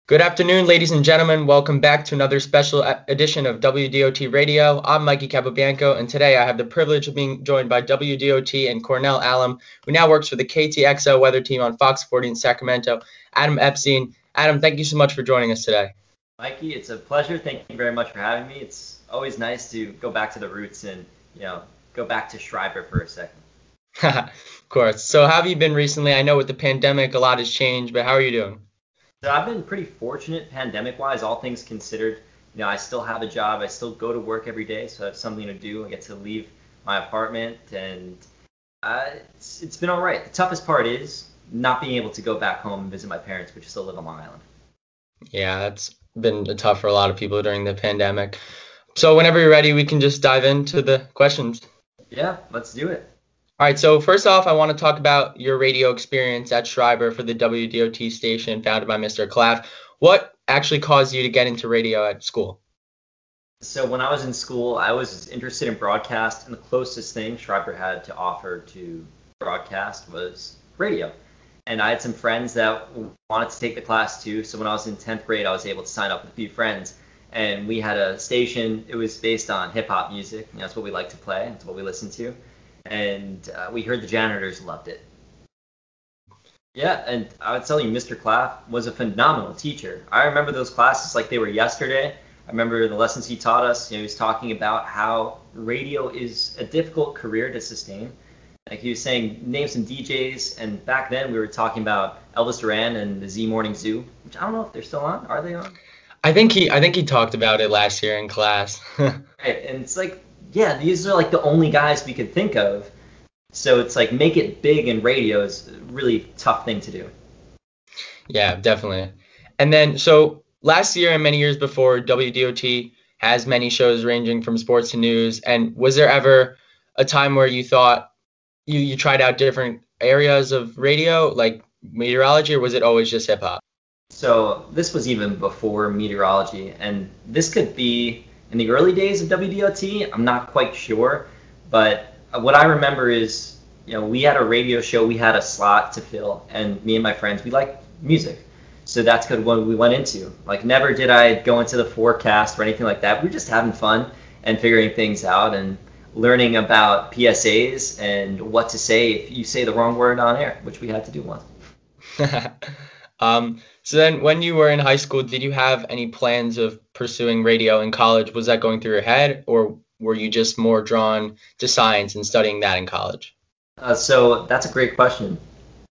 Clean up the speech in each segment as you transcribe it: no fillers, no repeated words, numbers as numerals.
Good afternoon, ladies and gentlemen. Welcome back to another special edition of WDOT Radio. I'm Mikey Capobianco, and today I have the privilege of being joined by WDOT and Cornell alum, who now works for the KTXO weather team on Fox 40 in Sacramento, Adam Epstein. Adam, thank you so much for joining us today. Mikey, it's a pleasure. Thank you very much for having me. It's always nice to go back to the roots and, go back to Schreiber for a second. Of course. So how have you been recently? I know with the pandemic, a lot has changed, but how are you doing? So I've been pretty fortunate pandemic-wise, all things considered. I still have a job. I still go to work every day, so I have something to do. I get to leave my apartment, and it's been all right. The toughest part is not being able to go back home and visit my parents, which still live on Long Island. Yeah, that's been tough for a lot of people during the pandemic. So whenever you're ready, we can just dive into the questions. Yeah, let's do it. All right, so first off, I want to talk about your radio experience at Schreiber for the WDOT station founded by Mr. Klaff. What actually caused you to get into radio at school? So when I was in school, I was interested in broadcast, and the closest thing Schreiber had to offer to broadcast was radio. And I had some friends that wanted to take the class too, so when I was in 10th grade, I was able to sign up with a few friends. And we had a station. It was based on hip-hop music. That's what we like to play. That's what we listen to. And we heard the janitors loved it. Yeah, and I would tell you, Mr. Klaff was a phenomenal teacher. I remember those classes like they were yesterday. I remember the lessons he taught us. He was talking about how radio is a difficult career to sustain. Like he was saying, name some DJs, and back then we were talking about Elvis Duran and the Z Morning Zoo, which I don't know if they're still on. Are they on? I think he talked about it last year in class. Right, and it's like, yeah, these are like the only guys we could think of. So it's like make it big in radio is a really tough thing to do. Yeah, definitely. And then, so last year and many years before, WDOT has many shows ranging from sports to news. And was there ever a time where you thought you tried out different areas of radio, like meteorology, or was it always just hip hop? So this was even before meteorology, and this could be in the early days of WDOT. I'm not quite sure, but what I remember is, we had a radio show, we had a slot to fill, and me and my friends, we liked music. So that's kind of what we went into. Like, never did I go into the forecast or anything like that. We were just having fun and figuring things out and learning about PSAs and what to say if you say the wrong word on air, which we had to do once. So then when you were in high school, did you have any plans of pursuing radio in college? Was that going through your head, or were you just more drawn to science and studying that in college? So that's a great question.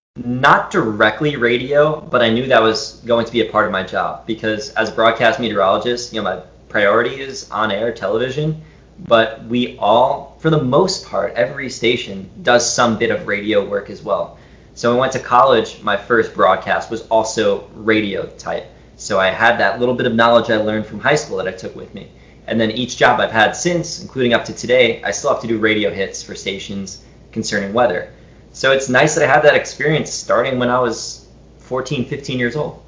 Not directly radio, but I knew that was going to be a part of my job because as a broadcast meteorologist, my priority is on-air television, but we all, for the most part, every station does some bit of radio work as well. So when I went to college, my first broadcast was also radio type. So I had that little bit of knowledge I learned from high school that I took with me. And then each job I've had since, including up to today, I still have to do radio hits for stations concerning weather. So it's nice that I had that experience starting when I was 14, 15 years old.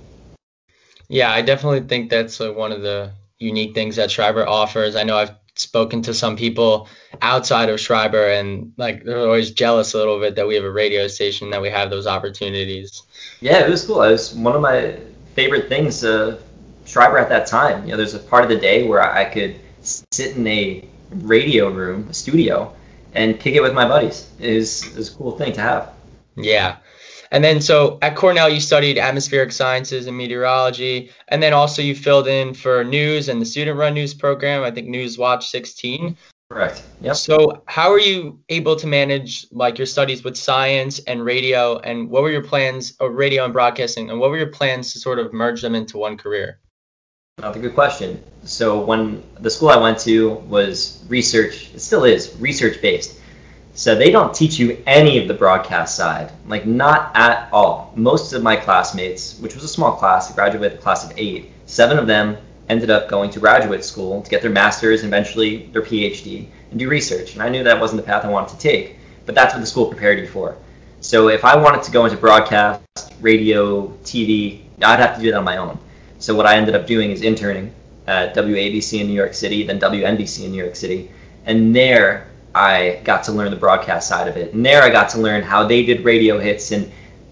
Yeah, I definitely think that's one of the unique things that Schreiber offers. I know I've spoken to some people outside of Schreiber, and they're always jealous a little bit that we have a radio station, that we have those opportunities. Yeah, it was cool. It was one of my favorite things, Schreiber at that time. There's a part of the day where I could sit in a radio room, a studio, and kick it with my buddies. It was a cool thing to have. Yeah. And then so at Cornell, you studied atmospheric sciences and meteorology, and then also you filled in for news and the student-run news program, I think News Watch 16. Correct. Yep. So how are you able to manage your studies with science and radio, and what were your plans of radio and broadcasting, and what were your plans to sort of merge them into one career? That's a good question. So when the school I went to was research, it still is research-based. So they don't teach you any of the broadcast side, not at all. Most of my classmates, which was a small class, I graduated with a class of 8, 7 of them ended up going to graduate school to get their master's and eventually their PhD and do research. And I knew that wasn't the path I wanted to take, but that's what the school prepared you for. So if I wanted to go into broadcast, radio, TV, I'd have to do that on my own. So what I ended up doing is interning at WABC in New York City, then WNBC in New York City, and there I got to learn the broadcast side of it. And there I got to learn how they did radio hits and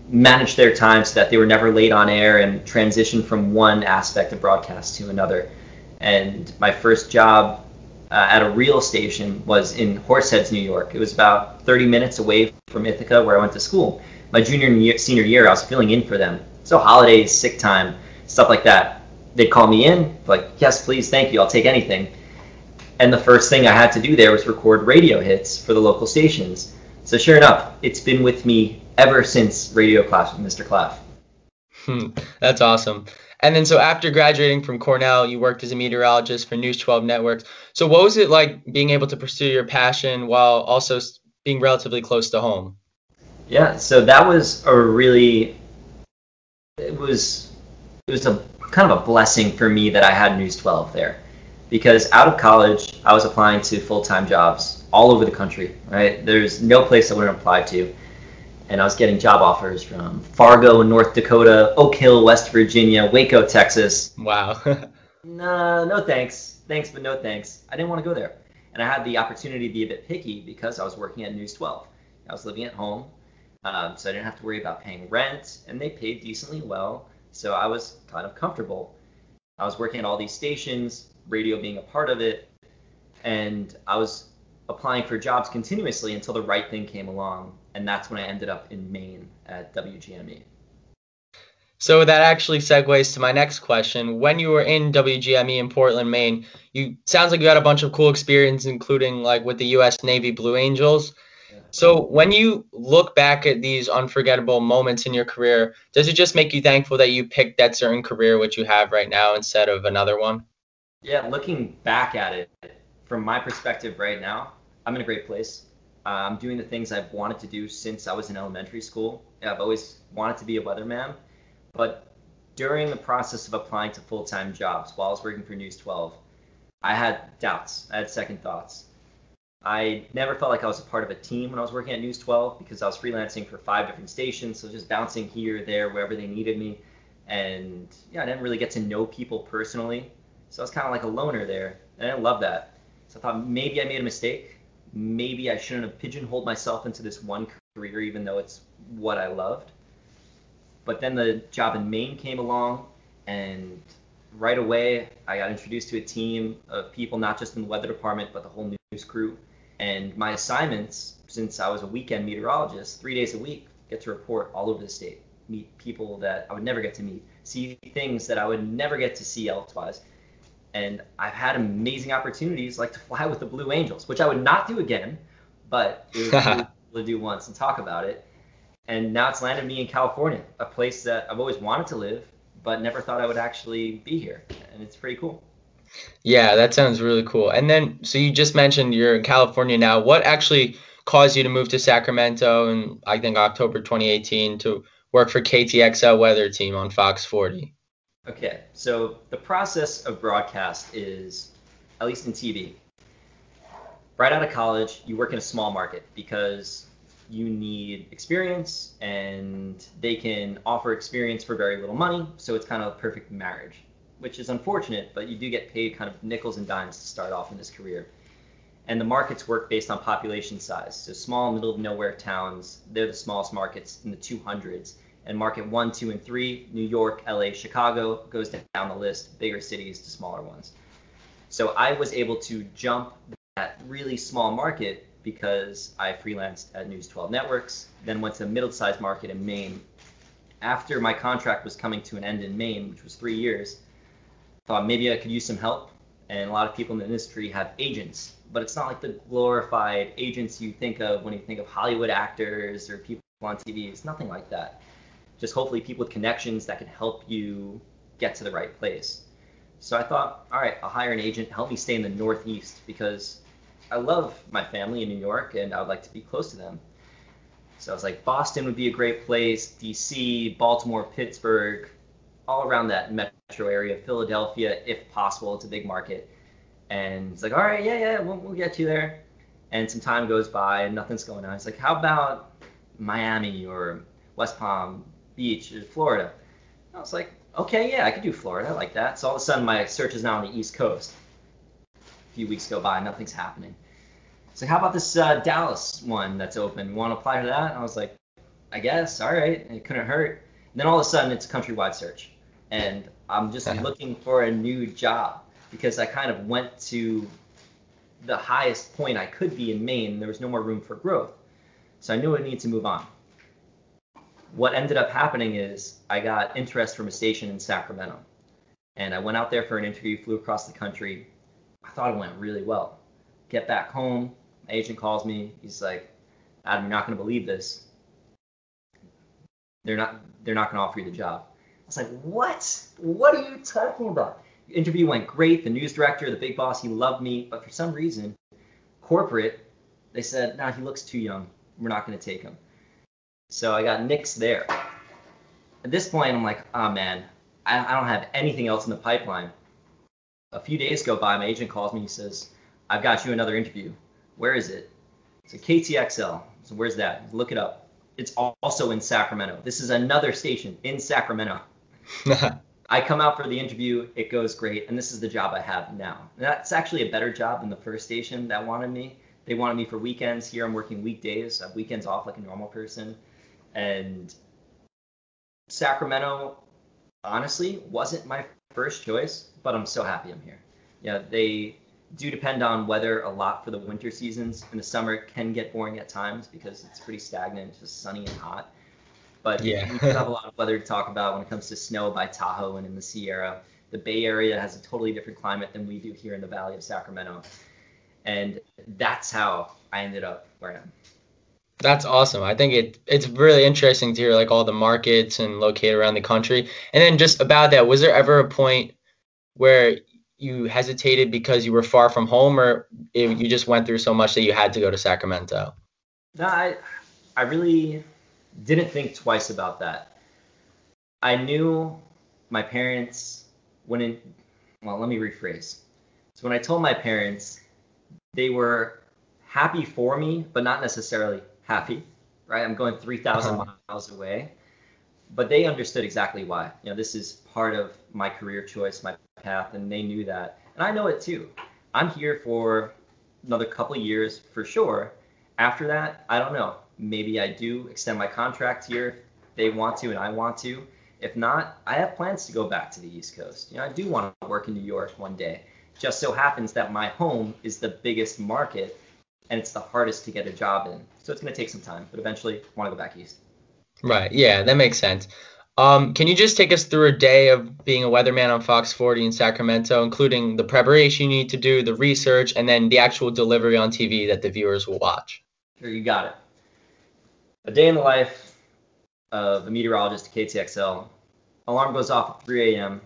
manage their time so that they were never late on air and transition from one aspect of broadcast to another. And my first job at a real station was in Horseheads, New York. It was about 30 minutes away from Ithaca, where I went to school. My junior and senior year, I was filling in for them. So holidays, sick time, stuff like that. They'd call me in, like, yes, please, thank you, I'll take anything. And the first thing I had to do there was record radio hits for the local stations. So sure enough, it's been with me ever since radio class with Mr. Claff. That's awesome. And then so after graduating from Cornell, you worked as a meteorologist for News 12 Networks. So what was it like being able to pursue your passion while also being relatively close to home? Yeah, so that was it was a kind of a blessing for me that I had News 12 there. Because out of college, I was applying to full-time jobs all over the country, right? There's no place I wouldn't apply to. And I was getting job offers from Fargo, North Dakota, Oak Hill, West Virginia, Waco, Texas. Wow. No thanks. Thanks, but no thanks. I didn't want to go there. And I had the opportunity to be a bit picky because I was working at News 12. I was living at home, so I didn't have to worry about paying rent, and they paid decently well, so I was kind of comfortable. I was working at all these stations, radio being a part of it, and I was applying for jobs continuously until the right thing came along, and that's when I ended up in Maine at WGME. So that actually segues to my next question. When you were in WGME in Portland, Maine, sounds like you had a bunch of cool experience, including like with the U.S. Navy Blue Angels. Yeah. So when you look back at these unforgettable moments in your career, does it just make you thankful that you picked that certain career which you have right now instead of another one? Yeah, looking back at it, from my perspective right now, I'm in a great place. I'm doing the things I've wanted to do since I was in elementary school. I've always wanted to be a weatherman, but during the process of applying to full-time jobs while I was working for News 12, I had doubts. I had second thoughts. I never felt like I was a part of a team when I was working at News 12 because I was freelancing for 5 different stations, so just bouncing here, there, wherever they needed me. And yeah, I didn't really get to know people personally, so I was kind of like a loner there, and I didn't love that. So I thought maybe I made a mistake. Maybe I shouldn't have pigeonholed myself into this one career, even though it's what I loved. But then the job in Maine came along, and right away I got introduced to a team of people, not just in the weather department, but the whole news crew. And my assignments, since I was a weekend meteorologist, 3 days a week, get to report all over the state, meet people that I would never get to meet, see things that I would never get to see elsewise. And I've had amazing opportunities like to fly with the Blue Angels, which I would not do again, but it was cool to do once and talk about it. And now it's landed me in California, a place that I've always wanted to live, but never thought I would actually be here. And it's pretty cool. Yeah, that sounds really cool. And then, so you just mentioned you're in California now. What actually caused you to move to Sacramento in, I think, October 2018 to work for KTXL Weather Team on Fox 40? Okay, so the process of broadcast is, at least in TV, right out of college, you work in a small market because you need experience and they can offer experience for very little money, so it's kind of a perfect marriage, which is unfortunate, but you do get paid kind of nickels and dimes to start off in this career. And the markets work based on population size, so small, middle of nowhere towns, they're the smallest markets in the 200s. And market 1, 2, and 3, New York, LA, Chicago, goes down the list, bigger cities to smaller ones. So I was able to jump that really small market because I freelanced at News 12 Networks, then went to a middle-sized market in Maine. After my contract was coming to an end in Maine, which was 3 years, I thought maybe I could use some help. And a lot of people in the industry have agents, but it's not like the glorified agents you think of when you think of Hollywood actors or people on TV. It's nothing like that. Just hopefully people with connections that can help you get to the right place. So I thought, all right, I'll hire an agent, help me stay in the Northeast because I love my family in New York and I would like to be close to them. So I was like, Boston would be a great place, DC, Baltimore, Pittsburgh, all around that metro area, Philadelphia, if possible. It's a big market. And it's like, all right, yeah, we'll get you there. And some time goes by and nothing's going on. It's like, how about Miami or West Palm Beach or Florida? I was like, okay, yeah, I could do Florida. I like that. So all of a sudden my search is now on the East Coast. A few weeks go by, nothing's happening. So how about this Dallas one that's open? You want to apply to that? And I was like, I guess, all right, it couldn't hurt. And then all of a sudden, it's a countrywide search, and I'm just looking for a new job because I kind of went to the highest point I could be in Maine. And there was no more room for growth, so I knew I needed to move on. What ended up happening is I got interest from a station in Sacramento, and I went out there for an interview, flew across the country. I thought it went really well. Get back home, my agent calls me. He's like, Adam, you're not going to believe this. They're not going to offer you the job. I was like, what? What are you talking about? The interview went great. The news director, the big boss, he loved me. But for some reason, corporate, they said, nah, he looks too young. We're not going to take him. So I got nixed there. At this point, I'm like, oh man, I don't have anything else in the pipeline. A few days go by, my agent calls me. He says, I've got you another interview. Where is it? It's a KTXL. So where's that? Look it up. It's also in Sacramento. This is another station in Sacramento. I come out for the interview. It goes great. And this is the job I have now. And that's actually a better job than the first station that wanted me. They wanted me for weekends. Here I'm working weekdays. I have weekends off like a normal person. And Sacramento, honestly, wasn't my first choice, but I'm so happy I'm here. Yeah, they do depend on weather a lot for the winter seasons. In the summer, it can get boring at times because it's pretty stagnant, it's just sunny and hot. But we do have a lot of weather to talk about when it comes to snow by Tahoe and in the Sierra. The Bay Area has a totally different climate than we do here in the Valley of Sacramento. And that's how I ended up where I am. That's awesome. I think it's really interesting to hear like all the markets and located around the country. And then just about that, was there ever a point where you hesitated because you were far from home, or you just went through so much that you had to go to Sacramento? No, I really didn't think twice about that. I knew my parents when in, well, let me rephrase. So when I told my parents, they were happy for me, but not necessarily happy, right? I'm going 3,000 miles away, but they understood exactly why. You know, this is part of my career choice, my path, and they knew that. And I know it too. I'm here for another couple of years for sure. After that, I don't know. Maybe I do extend my contract here if they want to and I want to. If not, I have plans to go back to the East Coast. You know, I do want to work in New York one day. Just so happens that my home is the biggest market and it's the hardest to get a job in. So it's going to take some time, but eventually I want to go back east. Right. Yeah, that makes sense. Can you just take us through a day of being a weatherman on Fox 40 in Sacramento, including the preparation you need to do, the research, and then the actual delivery on TV that the viewers will watch? Sure, you got it. A day in the life of a meteorologist at KTXL. Alarm goes off at 3 a.m.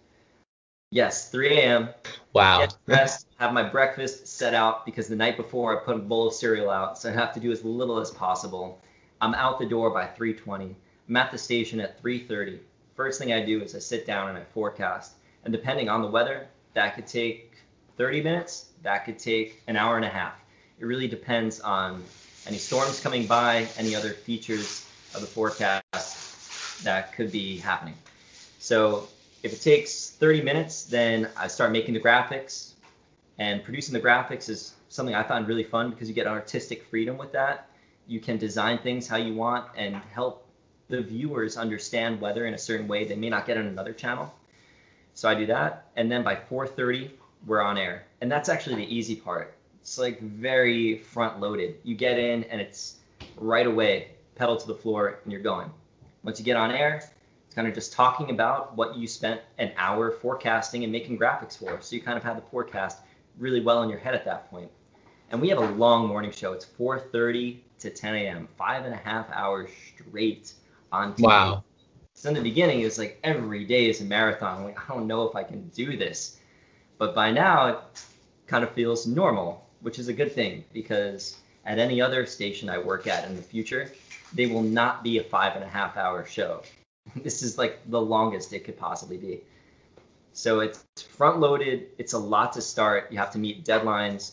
Yes, 3 a.m. Wow. Get dressed, have my breakfast set out because the night before I put a bowl of cereal out, so I have to do as little as possible. I'm out the door by 3:20. I'm at the station at 3:30. First thing I do is I sit down and I forecast. And depending on the weather, that could take 30 minutes, that could take an hour and a half. It really depends on any storms coming by, any other features of the forecast that could be happening. So if it takes 30 minutes, then I start making the graphics. And producing the graphics is something I find really fun because you get artistic freedom with that. You can design things how you want and help the viewers understand weather in a certain way they may not get on another channel. So I do that. And then by 4:30, we're on air. And that's actually the easy part. It's like very front loaded. You get in and it's right away, pedal to the floor, and you're going. Once you get on air, it's kind of just talking about what you spent an hour forecasting and making graphics for. So you kind of have the forecast really well in your head at that point. And we have a long morning show. It's 4:30 to 10 a.m., 5.5 hours straight on TV. Wow. So in the beginning, it was like every day is a marathon. I'm like, I don't know if I can do this. But by now, it kind of feels normal, which is a good thing because at any other station I work at in the future, they will not be a 5.5 hour show. This is like the longest it could possibly be. So it's front loaded. It's a lot to start. You have to meet deadlines.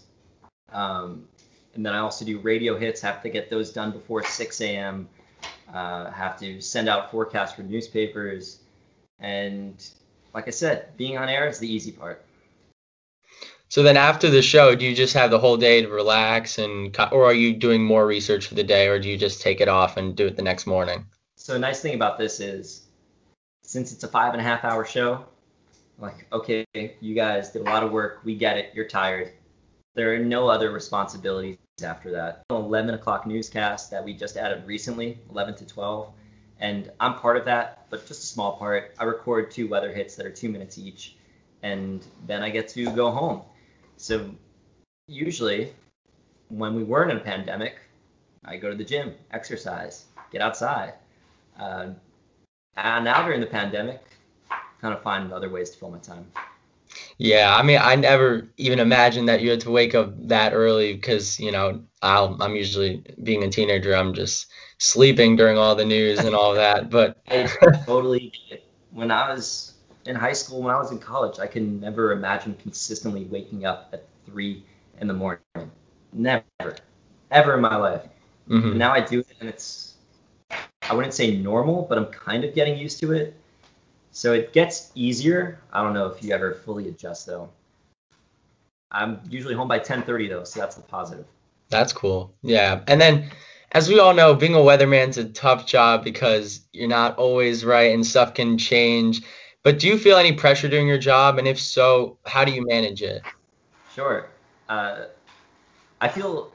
And then I also do radio hits, have to get those done before 6 a.m. Have to send out forecasts for newspapers. And like I said, being on air is the easy part. So then after the show, do you just have the whole day to relax or are you doing more research for the day, or do you just take it off and do it the next morning? So a nice thing about this is, since it's a 5.5 hour show, like, okay, you guys did a lot of work. We get it. You're tired. There are no other responsibilities after that. 11 o'clock newscast that we just added recently, 11 to 12. And I'm part of that, but just a small part. I record 2 weather hits that are 2 minutes each, and then I get to go home. So usually, when we weren't in a pandemic, I go to the gym, exercise, get outside. Uh, and now during the pandemic, kind of find other ways to fill my time. Yeah, I mean, I never even imagined that you had to wake up that early because, I'm usually being a teenager, I'm just sleeping during all the news and all that. But I totally get it. When I was in high school, when I was in college, I could never imagine consistently waking up at 3 in the morning. Never, ever in my life. But mhm. now I do it, and I wouldn't say normal, but I'm kind of getting used to it. So it gets easier. I don't know if you ever fully adjust though. I'm usually home by 10:30 though, so that's the positive. That's cool. Yeah. And then, as we all know, being a weatherman's a tough job because you're not always right and stuff can change. But do you feel any pressure doing your job? And if so, how do you manage it? Sure. Uh, I feel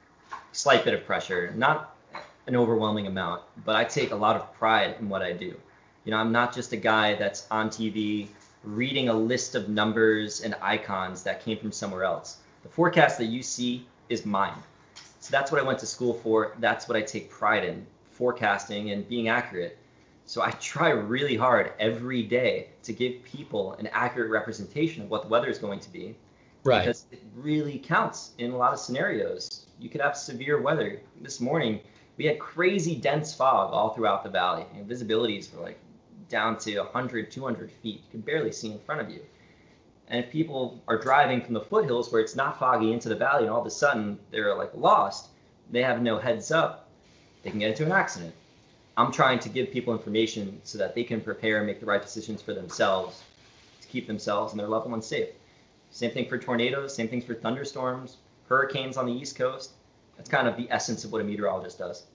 slight bit of pressure, not an overwhelming amount, but I take a lot of pride in what I do. I'm not just a guy that's on TV reading a list of numbers and icons that came from somewhere else. The forecast that you see is mine. So that's what I went to school for. That's what I take pride in, forecasting and being accurate. So I try really hard every day to give people an accurate representation of what the weather is going to be, Right. because it really counts in a lot of scenarios. You could have severe weather. This morning, we had crazy dense fog all throughout the valley. Visibilities were like down to 100, 200 feet. You could barely see in front of you. And if people are driving from the foothills where it's not foggy into the valley and all of a sudden they're like lost, they have no heads up, they can get into an accident. I'm trying to give people information so that they can prepare and make the right decisions for themselves to keep themselves and their loved ones safe. Same thing for tornadoes, same things for thunderstorms, hurricanes on the East Coast. That's kind of the essence of what a meteorologist does.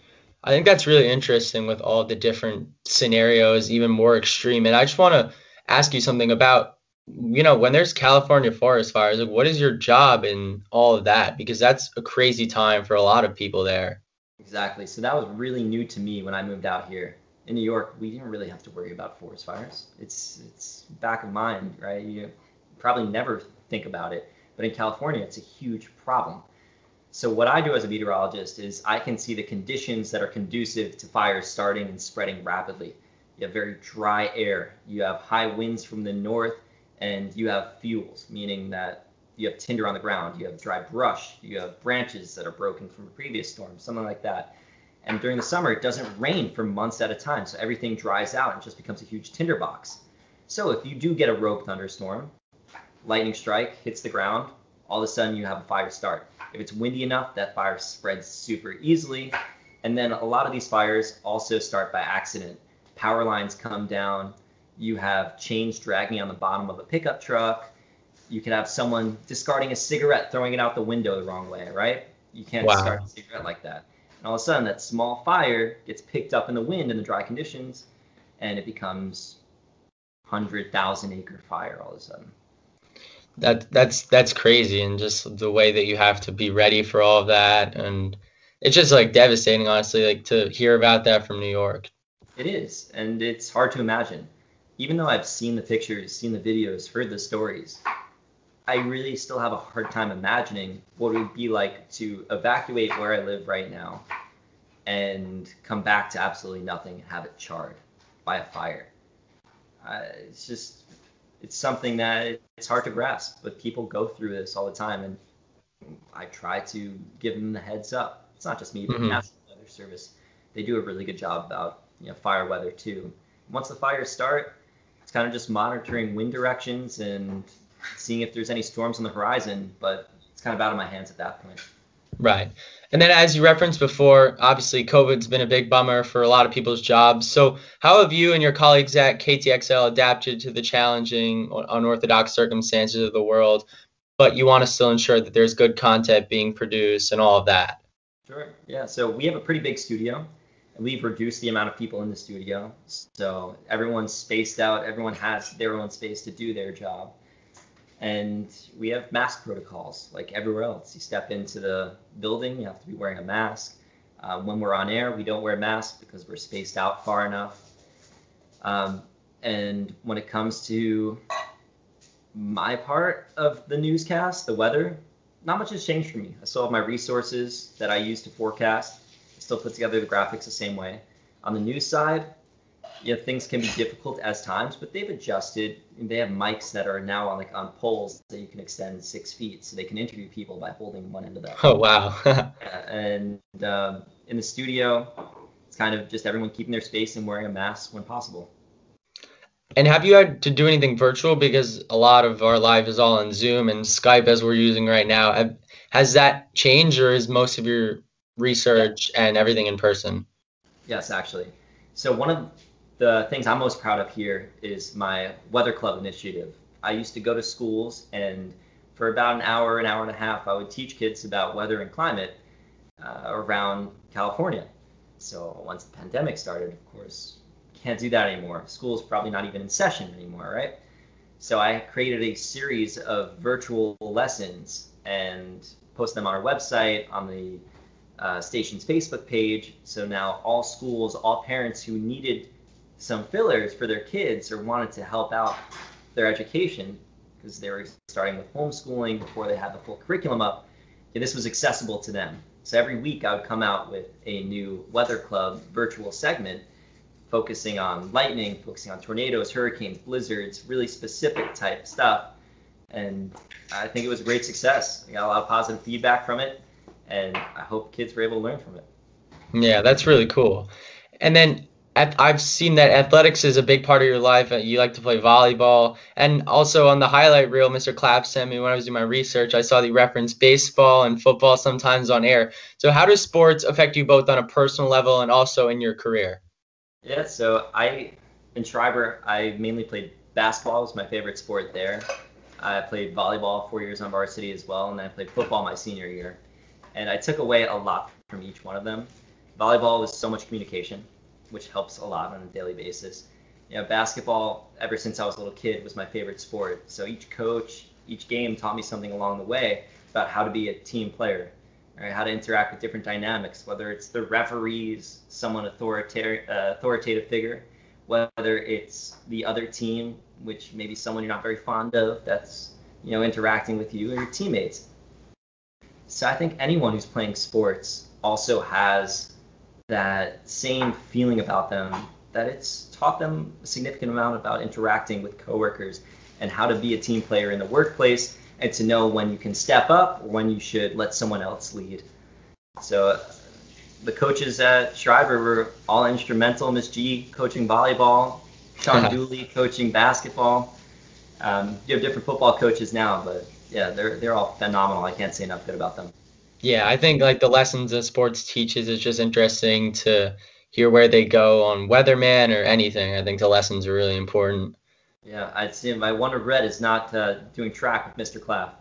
I think that's really interesting with all the different scenarios, even more extreme. And I just want to ask you something about, when there's California forest fires, like what is your job in all of that? Because that's a crazy time for a lot of people there. Exactly. So that was really new to me when I moved out here. In New York, we didn't really have to worry about forest fires. It's back of mind, right? You probably never think about it, but in California, it's a huge problem. So what I do as a meteorologist is I can see the conditions that are conducive to fires starting and spreading rapidly. You have very dry air. You have high winds from the north, and you have fuels, meaning that you have tinder on the ground. You have dry brush. You have branches that are broken from a previous storm, something like that. And during the summer, it doesn't rain for months at a time, so everything dries out and just becomes a huge tinderbox. So if you do get a rogue thunderstorm, lightning strike hits the ground, all of a sudden you have a fire start. If it's windy enough, that fire spreads super easily. And then a lot of these fires also start by accident. Power lines come down. You have chains dragging on the bottom of a pickup truck. You could have someone discarding a cigarette, throwing it out the window the wrong way, right? You can't discard Wow. a cigarette like that. And all of a sudden, that small fire gets picked up in the wind in the dry conditions, and it becomes 100,000 acre fire all of a sudden. That's crazy, and just the way that you have to be ready for all of that, and it's just like devastating, honestly, like to hear about that from New York. It is, and it's hard to imagine. Even though I've seen the pictures, seen the videos, heard the stories, I really still have a hard time imagining what it would be like to evacuate where I live right now and come back to absolutely nothing and have it charred by a fire. It's just, it's something that it's hard to grasp, but people go through this all the time, and I try to give them the heads up. It's not just me, but the Hmm. National Weather Service. They do a really good job about fire weather too. Once the fires start, it's kind of just monitoring wind directions and seeing if there's any storms on the horizon. But it's kind of out of my hands at that point. Right. And then, as you referenced before, obviously COVID's been a big bummer for a lot of people's jobs. So, how have you and your colleagues at KTXL adapted to the challenging, unorthodox circumstances of the world? but you want to still ensure that there's good content being produced and all of that. Sure. Yeah. So we have a pretty big studio, and we've reduced the amount of people in the studio. So everyone's spaced out. Everyone has their own space to do their job. And we have mask protocols like everywhere else. You step into the building, you have to be wearing a mask. When we're on air, we don't wear masks because we're spaced out far enough. And when it comes to my part of the newscast, the weather, not much has changed for me. I still have my resources that I use to forecast. I still put together the graphics the same way. On the news side, things can be difficult as times, but they've adjusted. They have mics that are now on poles that you can extend 6 feet, so they can interview people by holding one end of that. Oh, wow. And in the studio, it's kind of just everyone keeping their space and wearing a mask when possible. And have you had to do anything virtual? Because a lot of our life is all on Zoom and Skype as we're using right now. Has that changed, or is most of your research and everything in person? Yes, actually. So one of the things I'm most proud of here is my Weather Club initiative. I used to go to schools, and for about an hour and a half, I would teach kids about weather and climate around California. So once the pandemic started, of course, can't do that anymore. School's probably not even in session anymore, right? So I created a series of virtual lessons and posted them on our website, on the station's Facebook page. So now all schools, all parents who needed some fillers for their kids or wanted to help out their education because they were starting with homeschooling before they had the full curriculum up, this was accessible to them. So every week I would come out with a new Weather Club virtual segment focusing on lightning, focusing on tornadoes, hurricanes, blizzards, really specific type stuff. And I think it was a great success. I got a lot of positive feedback from it, and I hope kids were able to learn from it. Yeah, that's really cool. And then I've seen that athletics is a big part of your life. You like to play volleyball. And also on the highlight reel, Mr. Clapp sent me when I was doing my research, I saw the reference baseball and football sometimes on air. So how do sports affect you both on a personal level and also in your career? Yeah, so in Schreiber, I mainly played basketball. It was my favorite sport there. I played volleyball 4 years on varsity as well, and then I played football my senior year. And I took away a lot from each one of them. Volleyball was so much communication, which helps a lot on a daily basis. Basketball, ever since I was a little kid, was my favorite sport. So each coach, each game taught me something along the way about how to be a team player, right? How to interact with different dynamics, whether it's the referees, someone authoritative figure, whether it's the other team, which maybe someone you're not very fond of that's interacting with you, or your teammates. So I think anyone who's playing sports also has that same feeling about them, that it's taught them a significant amount about interacting with coworkers and how to be a team player in the workplace, and to know when you can step up or when you should let someone else lead. So the coaches at Schreiber were all instrumental. Miss G coaching volleyball, Sean Dooley coaching basketball. You have different football coaches now, but yeah, they're all phenomenal. I can't say enough good about them. Yeah, I think like the lessons that sports teaches is just interesting to hear where they go on Weatherman or anything. I think the lessons are really important. Yeah, I'd say my one regret is not doing track with Mr. Clapp.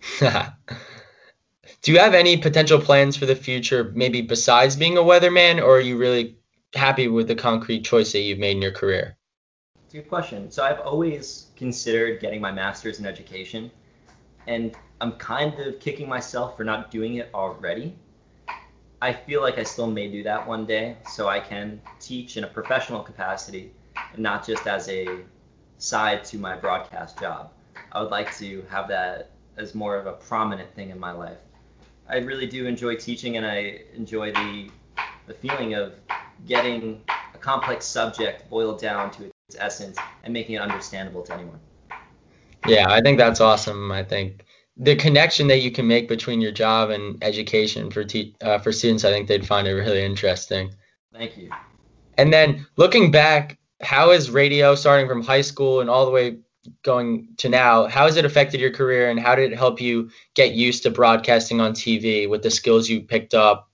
Do you have any potential plans for the future, maybe besides being a weatherman, or are you really happy with the concrete choice that you've made in your career? It's a good question. So I've always considered getting my master's in education, and I'm kind of kicking myself for not doing it already. I feel like I still may do that one day, so I can teach in a professional capacity and not just as a side to my broadcast job. I would like to have that as more of a prominent thing in my life. I really do enjoy teaching, and I enjoy the feeling of getting a complex subject boiled down to its essence and making it understandable to anyone. Yeah, I think that's awesome. I think the connection that you can make between your job and education for students, I think they'd find it really interesting. Thank you. And then looking back, how is radio, starting from high school and all the way going to now, how has it affected your career, and how did it help you get used to broadcasting on TV with the skills you picked up?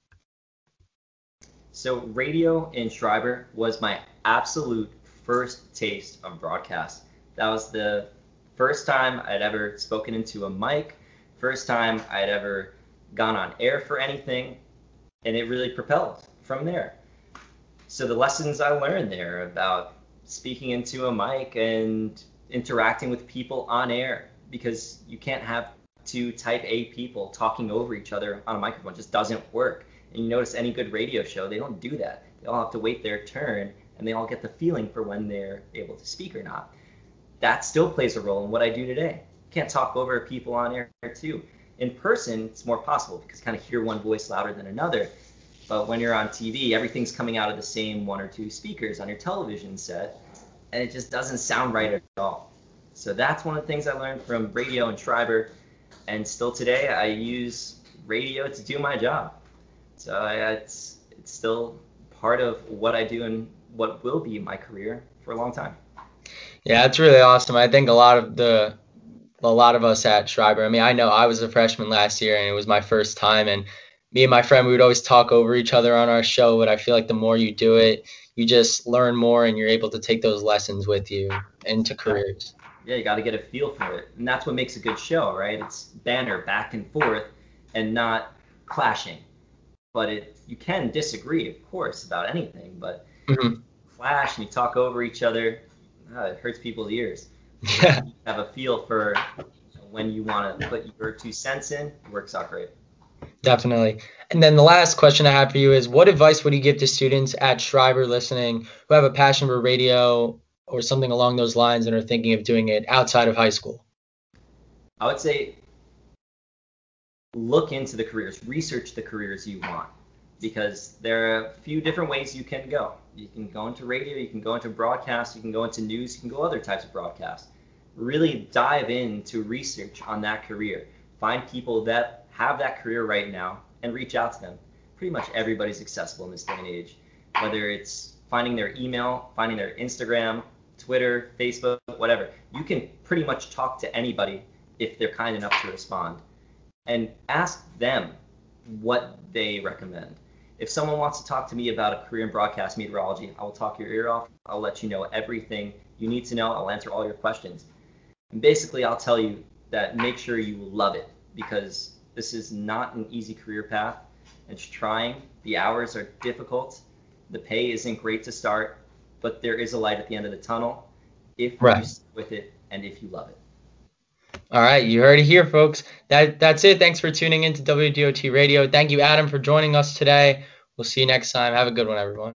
So radio in Schreiber was my absolute first taste of broadcast. That was the first time I'd ever spoken into a mic First time I'd ever gone on air for anything, and it really propelled from there. So the lessons I learned there about speaking into a mic and interacting with people on air, because you can't have two type A people talking over each other on a microphone. It just doesn't work. And you notice any good radio show, they don't do that. They all have to wait their turn, and they all get the feeling for when they're able to speak or not. That still plays a role in what I do today. Can't talk over people on air too. In person, it's more possible because you kind of hear one voice louder than another. But when you're on TV, everything's coming out of the same one or two speakers on your television set, and it just doesn't sound right at all. So that's one of the things I learned from radio and Schreiber, and still today I use radio to do my job. So it's still part of what I do and what will be my career for a long time. Yeah, it's really awesome. I think a lot of us at Schreiber. I mean, I know I was a freshman last year and it was my first time, and me and my friend, we would always talk over each other on our show, but I feel like the more you do it, you just learn more and you're able to take those lessons with you into careers. Yeah, you got to get a feel for it. And that's what makes a good show, right? It's banter back and forth and not clashing. But you can disagree, of course, about anything, but clash and you talk over each other, it hurts people's ears. Yeah. You have a feel for when you want to put your 2 cents in, it works out great. Definitely. And then the last question I have for you is, what advice would you give to students at Schreiber listening who have a passion for radio or something along those lines and are thinking of doing it outside of high school? I would say look into the careers, research the careers you want, because there are a few different ways you can go. You can go into radio, you can go into broadcast, you can go into news, you can go other types of broadcast. Really dive into research on that career. Find people that have that career right now and reach out to them. Pretty much everybody's accessible in this day and age, whether it's finding their email, finding their Instagram, Twitter, Facebook, whatever. You can pretty much talk to anybody if they're kind enough to respond, and ask them what they recommend. If someone wants to talk to me about a career in broadcast meteorology, I will talk your ear off. I'll let you know everything you need to know. I'll answer all your questions. And basically, I'll tell you that make sure you love it, because this is not an easy career path. It's trying. The hours are difficult. The pay isn't great to start, but there is a light at the end of the tunnel if you stick with it and if you love it. All right, you heard it here, folks. That's it. Thanks for tuning in to WDOT Radio. Thank you, Adam, for joining us today. We'll see you next time. Have a good one, everyone.